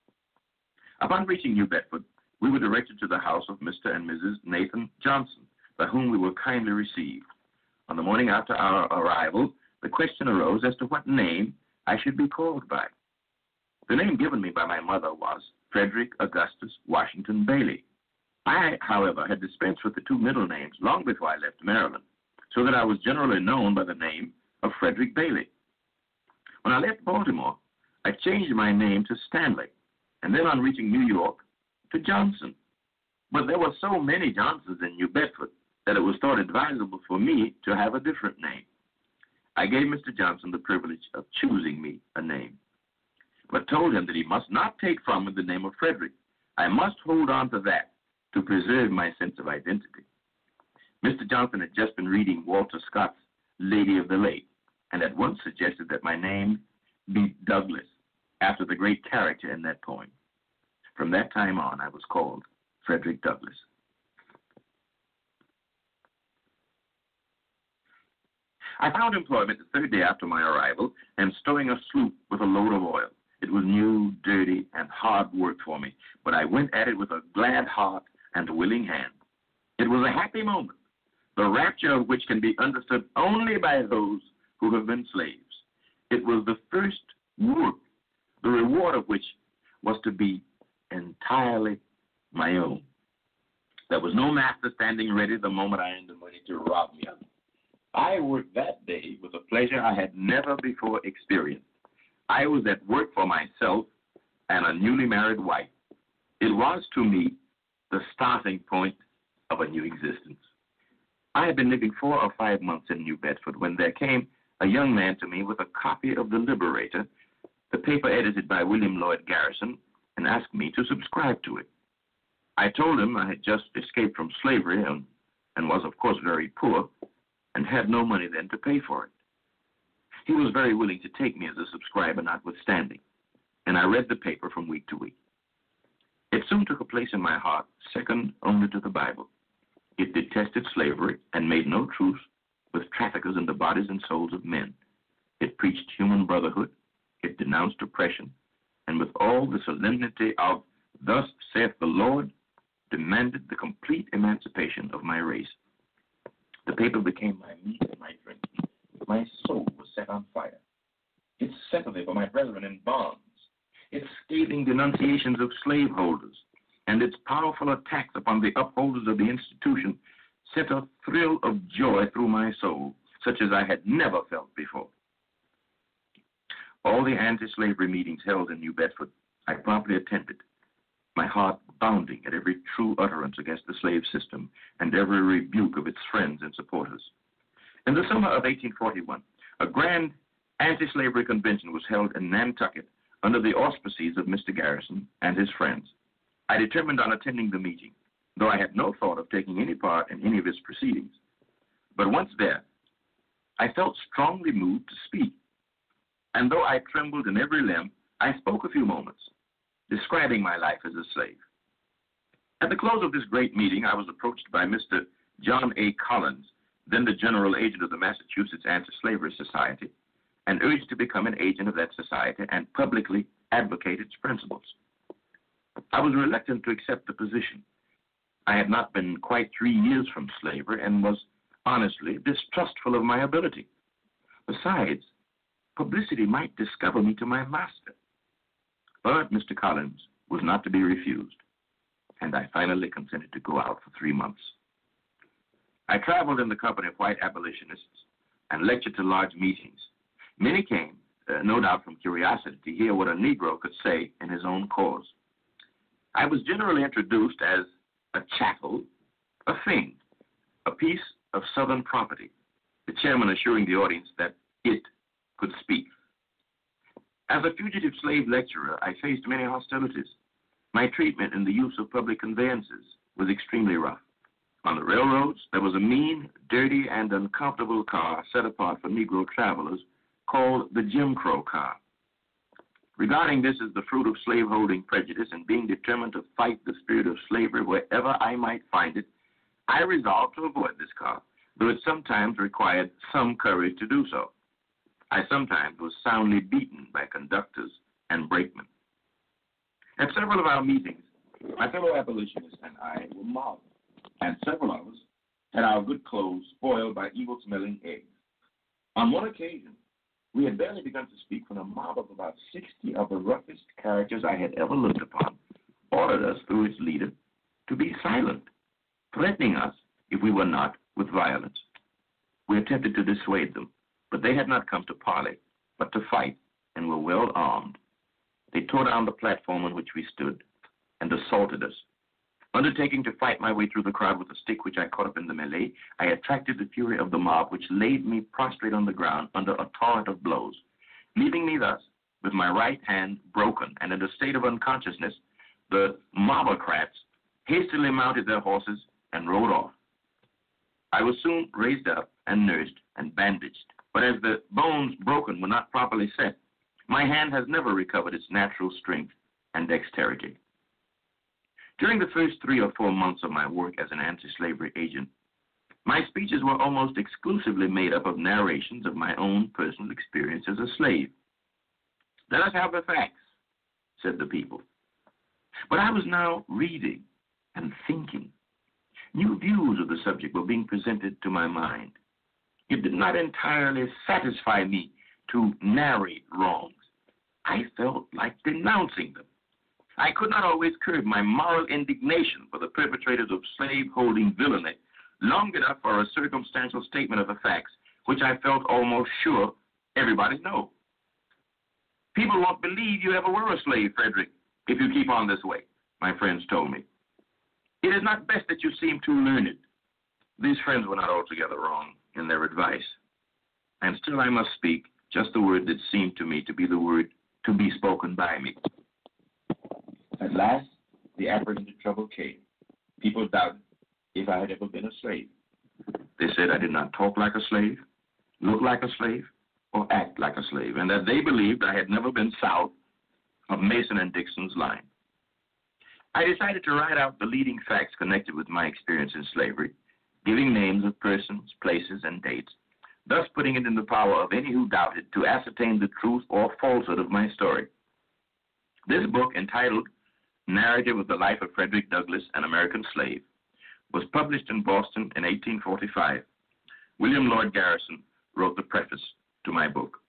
Upon reaching New Bedford, we were directed to the house of Mr. and Mrs. Nathan Johnson, by whom we were kindly received. On the morning after our arrival, the question arose as to what name I should be called by. The name given me by my mother was Frederick Augustus Washington Bailey. I, however, had dispensed with the two middle names long before I left Maryland, so that I was generally known by the name of Frederick Bailey. When I left Baltimore, I changed my name to Stanley, and then on reaching New York, to Johnson. But there were so many Johnsons in New Bedford that it was thought advisable for me to have a different name. I gave Mr. Johnson the privilege of choosing me a name, but told him that he must not take from me the name of Frederick. I must hold on to that to preserve my sense of identity. Mr. Johnson had just been reading Walter Scott's Lady of the Lake, and at once suggested that my name be Douglas, after the great character in that poem. From that time on, I was called Frederick Douglass. I found employment the third day after my arrival and stowing a sloop with a load of oil. It was new, dirty, and hard work for me, but I went at it with a glad heart and a willing hand. It was a happy moment, the rapture of which can be understood only by those who have been slaves. It was the first work, the reward of which was to be entirely my own. There was no master standing ready the moment I earned the money to rob me of it. I worked that day with a pleasure I had never before experienced. I was at work for myself and a newly married wife. It was to me the starting point of a new existence. I had been living 4 or 5 months in New Bedford when there came a young man to me with a copy of The Liberator, the paper edited by William Lloyd Garrison, and asked me to subscribe to it. I told him I had just escaped from slavery and was, of course, very poor and had no money then to pay for it. He was very willing to take me as a subscriber notwithstanding, and I read the paper from week to week. It soon took a place in my heart, second only to the Bible. It detested slavery and made no truce with traffickers in the bodies and souls of men. It preached human brotherhood. It denounced oppression, and with all the solemnity of "Thus saith the Lord," demanded the complete emancipation of my race. The paper became my meat and my drink. My soul was set on fire. Its sympathy for my brethren in bonds, its scathing denunciations of slaveholders, and its powerful attacks upon the upholders of the institution sent a thrill of joy through my soul, such as I had never felt before. All the anti-slavery meetings held in New Bedford, I promptly attended, my heart bounding at every true utterance against the slave system and every rebuke of its friends and supporters. In the summer of 1841, a grand anti-slavery convention was held in Nantucket under the auspices of Mr. Garrison and his friends. I determined on attending the meeting, though I had no thought of taking any part in any of its proceedings. But once there, I felt strongly moved to speak. And though I trembled in every limb, I spoke a few moments, describing my life as a slave. At the close of this great meeting, I was approached by Mr. John A. Collins, then the general agent of the Massachusetts Anti-Slavery Society, and urged to become an agent of that society and publicly advocate its principles. I was reluctant to accept the position. I had not been quite 3 years from slavery and was honestly distrustful of my ability. Besides, publicity might discover me to my master. But Mr. Collins was not to be refused, and I finally consented to go out for 3 months. I traveled in the company of white abolitionists and lectured to large meetings. Many came, no doubt from curiosity, to hear what a Negro could say in his own cause. I was generally introduced as a chattel, a thing, a piece of Southern property, the chairman assuring the audience that it could speak. As a fugitive slave lecturer, I faced many hostilities. My treatment in the use of public conveyances was extremely rough. On the railroads, there was a mean, dirty, and uncomfortable car set apart for Negro travelers called the Jim Crow car. Regarding this as the fruit of slaveholding prejudice and being determined to fight the spirit of slavery wherever I might find it, I resolved to avoid this car, though it sometimes required some courage to do so. I sometimes was soundly beaten by conductors and brakemen. At several of our meetings, my fellow abolitionists and I were mobbed, and several of us had our good clothes spoiled by evil-smelling eggs. On one occasion, we had barely begun to speak when a mob of about 60 of the roughest characters I had ever looked upon ordered us, through its leader, to be silent, threatening us, if we were not, with violence. We attempted to dissuade them, but they had not come to parley, but to fight, and were well armed. They tore down the platform on which we stood and assaulted us. Undertaking to fight my way through the crowd with a stick which I caught up in the melee, I attracted the fury of the mob, which laid me prostrate on the ground under a torrent of blows. Leaving me thus, with my right hand broken and in a state of unconsciousness, the mobocrats hastily mounted their horses and rode off. I was soon raised up and nursed and bandaged, but as the bones broken were not properly set, my hand has never recovered its natural strength and dexterity. During the first 3 or 4 months of my work as an anti-slavery agent, my speeches were almost exclusively made up of narrations of my own personal experience as a slave. "Let us have the facts," said the people. But I was now reading and thinking. New views of the subject were being presented to my mind. It did not entirely satisfy me to narrate wrongs. I felt like denouncing them. I could not always curb my moral indignation for the perpetrators of slave-holding villainy long enough for a circumstantial statement of the facts, which I felt almost sure everybody knows. "People won't believe you ever were a slave, Frederick, if you keep on this way," my friends told me. "It is not best that you seem too learned." These friends were not altogether wrong in their advice. And still I must speak just the word that seemed to me to be the word to be spoken by me. At last, the apprehended trouble came. People doubted if I had ever been a slave. They said I did not talk like a slave, look like a slave, or act like a slave, and that they believed I had never been south of Mason and Dixon's line. I decided to write out the leading facts connected with my experience in slavery, giving names of persons, places, and dates, thus putting it in the power of any who doubted to ascertain the truth or falsehood of my story. This book, entitled Narrative of the Life of Frederick Douglass, an American Slave, was published in Boston in 1845. William Lloyd Garrison wrote the preface to my book.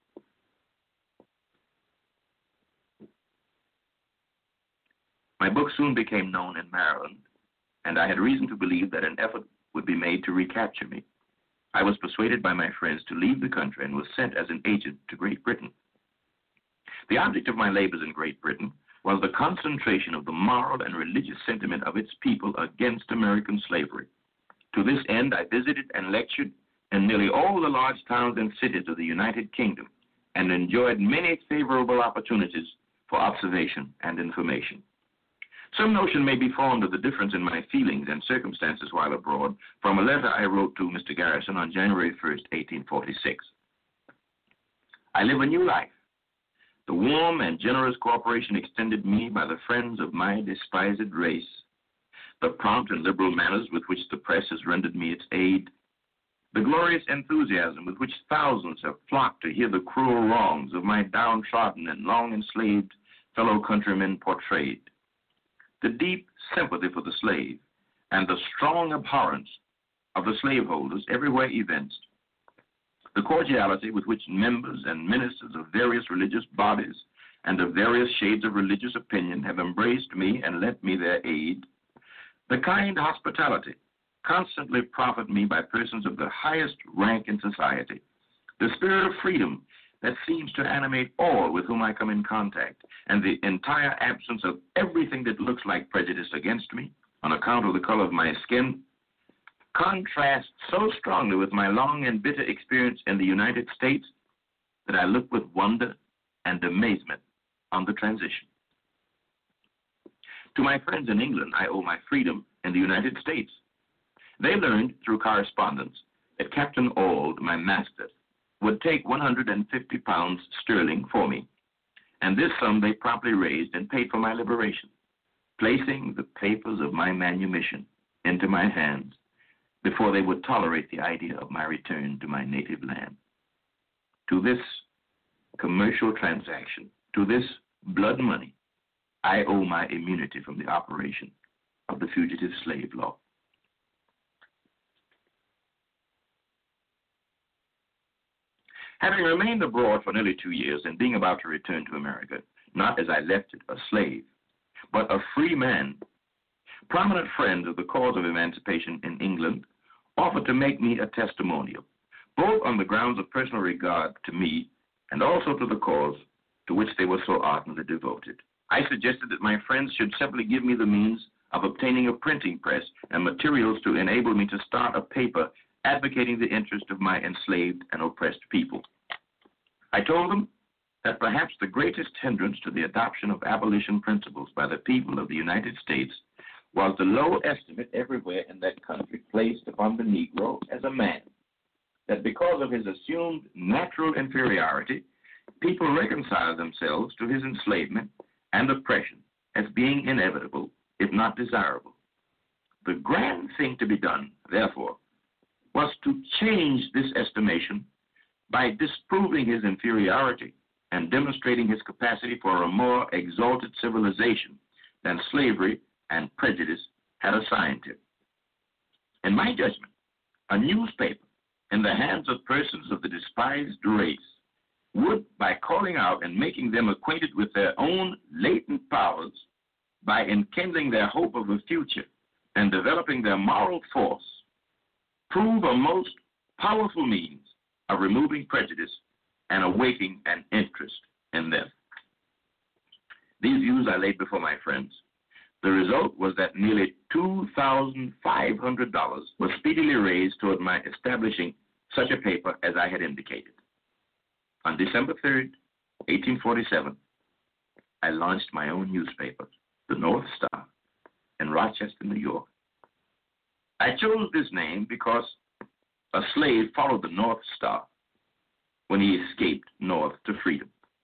My book soon became known in Maryland, and I had reason to believe that an effort would be made to recapture me. I was persuaded by my friends to leave the country and was sent as an agent to Great Britain. The object of my labors in Great Britain was the concentration of the moral and religious sentiment of its people against American slavery. To this end, I visited and lectured in nearly all the large towns and cities of the United Kingdom and enjoyed many favorable opportunities for observation and information. Some notion may be formed of the difference in my feelings and circumstances while abroad from a letter I wrote to Mr. Garrison on January 1st, 1846. I live a new life. The warm and generous cooperation extended me by the friends of my despised race, the prompt and liberal manners with which the press has rendered me its aid, the glorious enthusiasm with which thousands have flocked to hear the cruel wrongs of my downtrodden and long enslaved fellow countrymen portrayed, the deep sympathy for the slave, and the strong abhorrence of the slaveholders everywhere evinced, the cordiality with which members and ministers of various religious bodies and of various shades of religious opinion have embraced me and lent me their aid, the kind hospitality constantly proffered me by persons of the highest rank in society, the spirit of freedom that seems to animate all with whom I come in contact, and the entire absence of everything that looks like prejudice against me on account of the color of my skin, contrast so strongly with my long and bitter experience in the United States that I look with wonder and amazement on the transition. To my friends in England, I owe my freedom in the United States. They learned through correspondence that Captain Auld, my master, would take 150 pounds sterling for me, and this sum they promptly raised and paid for my liberation, placing the papers of my manumission into my hands before they would tolerate the idea of my return to my native land. To this commercial transaction, to this blood money, I owe my immunity from the operation of the fugitive slave law. Having remained abroad for nearly 2 years and being about to return to America, not as I left it, a slave, but a free man, prominent friends of the cause of emancipation in England offered to make me a testimonial, both on the grounds of personal regard to me and also to the cause to which they were so ardently devoted. I suggested that my friends should simply give me the means of obtaining a printing press and materials to enable me to start a paper advocating the interest of my enslaved and oppressed people. I told them that perhaps the greatest hindrance to the adoption of abolition principles by the people of the United States was the low estimate everywhere in that country placed upon the Negro as a man, that because of his assumed natural inferiority, people reconciled themselves to his enslavement and oppression as being inevitable, if not desirable. The grand thing to be done, therefore, was to change this estimation by disproving his inferiority and demonstrating his capacity for a more exalted civilization than slavery and prejudice had assigned him. In my judgment, a newspaper in the hands of persons of the despised race would, by calling out and making them acquainted with their own latent powers, by enkindling their hope of a future and developing their moral force, prove a most powerful means of removing prejudice and awakening an interest in them. These views I laid before my friends. The result was that nearly $2,500 was speedily raised toward my establishing such a paper as I had indicated. On December 3rd, 1847, I launched my own newspaper, the North Star, in Rochester, New York. I chose this name because a slave followed the North Star when he escaped north to freedom.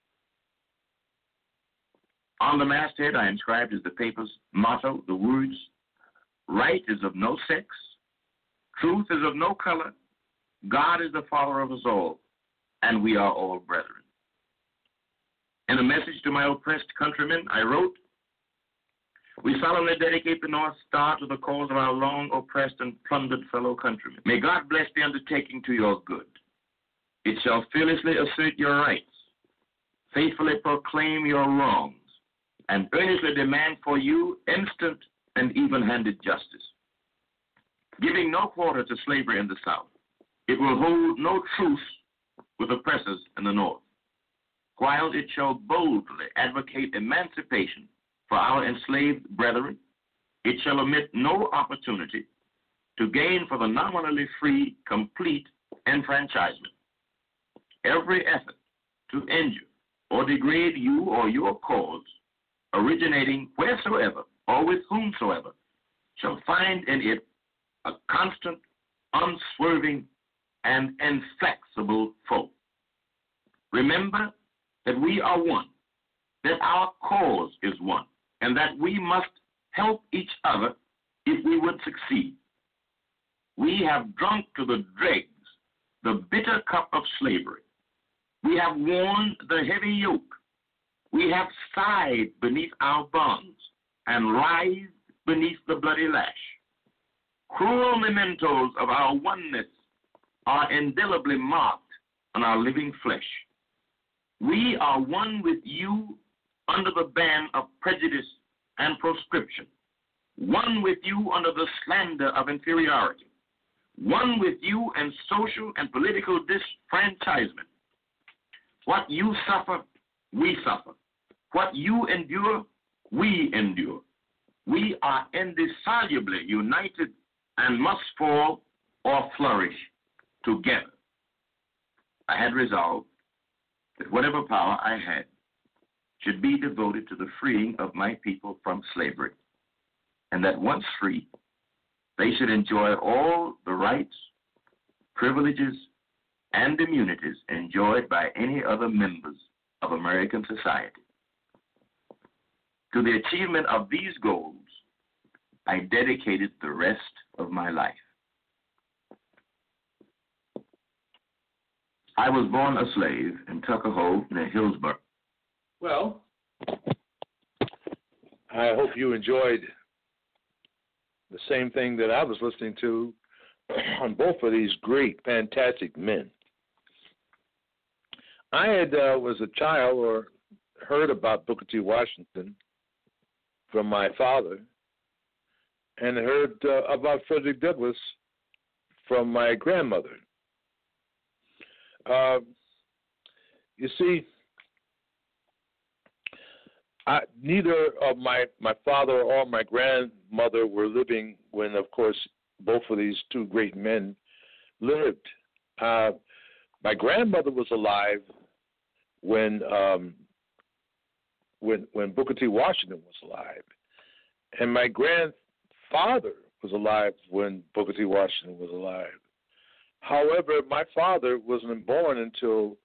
On the masthead, I inscribed as the paper's motto the words, "Right is of no sex, truth is of no color, God is the Father of us all, and we are all brethren." In a message to my oppressed countrymen, I wrote, "We solemnly dedicate the North Star to the cause of our long oppressed and plundered fellow countrymen. May God bless the undertaking to your good. It shall fearlessly assert your rights, faithfully proclaim your wrongs, and earnestly demand for you instant and even-handed justice. Giving no quarter to slavery in the South, it will hold no truce with oppressors in the North, while it shall boldly advocate emancipation for our enslaved brethren. It shall omit no opportunity to gain for the nominally free complete enfranchisement. Every effort to injure or degrade you or your cause, originating wheresoever or with whomsoever, shall find in it a constant, unswerving, and inflexible foe. Remember that we are one, that our cause is one, and that we must help each other if we would succeed. We have drunk to the dregs the bitter cup of slavery. We have worn the heavy yoke. We have sighed beneath our bonds and writhed beneath the bloody lash. Cruel mementos of our oneness are indelibly marked on our living flesh. We are one with you under the ban of prejudice and proscription, one with you under the slander of inferiority, one with you in social and political disfranchisement. What you suffer, we suffer. What you endure, we endure. We are indissolubly united and must fall or flourish together. I had resolved that whatever power I had should be devoted to the freeing of my people from slavery, and that once free, they should enjoy all the rights, privileges, and immunities enjoyed by any other members of American society. To the achievement of these goals, I dedicated the rest of my life. I was born a slave in Tuckahoe near Hillsborough. Well, I hope you enjoyed the same thing that I was listening to on both of these great, fantastic men. I had, was a child, or heard about Booker T. Washington from my father, and heard about Frederick Douglass from my grandmother. You see, neither of my father or my grandmother were living when, of course, both of these two great men lived. My grandmother was alive when Booker T. Washington was alive, and my grandfather was alive when Booker T. Washington was alive. However, my father wasn't born until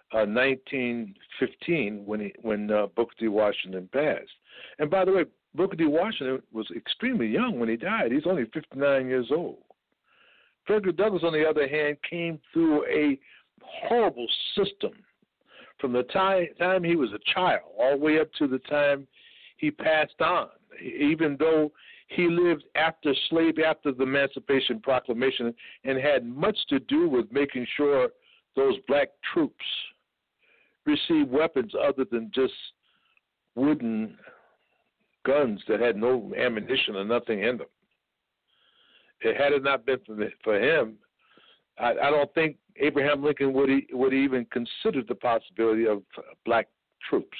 1915 when Booker T. Washington passed. And by the way, Booker T. Washington was extremely young when he died. He's only 59 years old. Frederick Douglass, on the other hand, came through a horrible system from the time he was a child all the way up to the time he passed on, even though he lived after the Emancipation Proclamation, and had much to do with making sure those black troops received weapons other than just wooden guns that had no ammunition or nothing in them. Had it not been for him, I don't think Abraham Lincoln would even consider the possibility of black troops.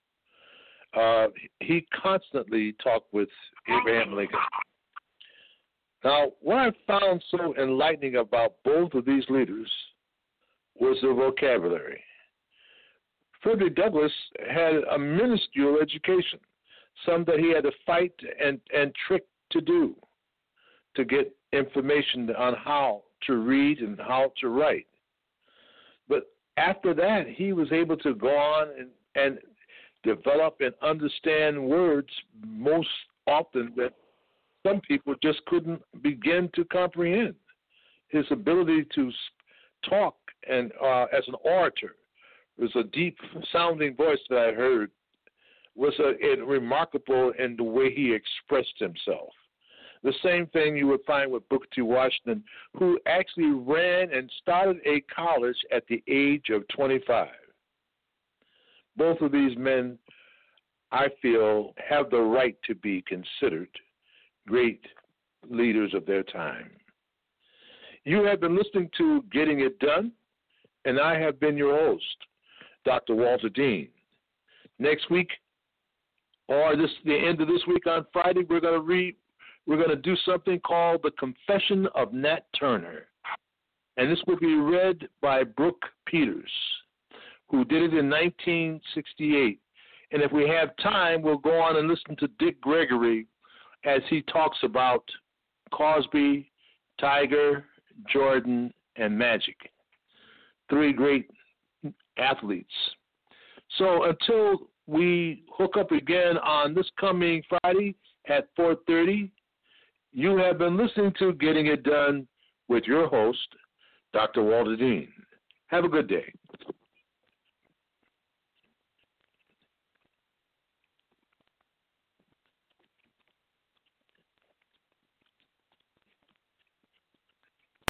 He constantly talked with Abraham Lincoln. Now, what I found so enlightening about both of these leaders was their vocabulary. Frederick Douglass had a minuscule education, some that he had to fight and trick to do to get information on how to read and how to write. But after that, he was able to go on and develop and understand words most often that some people just couldn't begin to comprehend. His ability to talk and as an orator, was a deep-sounding voice that I heard, was remarkable in the way he expressed himself. The same thing you would find with Booker T. Washington, who actually ran and started a college at the age of 25. Both of these men, I feel, have the right to be considered great leaders of their time. You have been listening to Getting It Done, and I have been your host, Dr. Walter Dean. Next week, or the end of this week on Friday, we're going to do something called The Confession of Nat Turner. And this will be read by Brooke Peters, who did it in 1968. And if we have time, we'll go on and listen to Dick Gregory as he talks about Cosby, Tiger, Jordan, and Magic. Three great athletes. So until we hook up again on this coming Friday at 4:30, you have been listening to Getting It Done with your host, Dr. Walter Dean. Have a good day.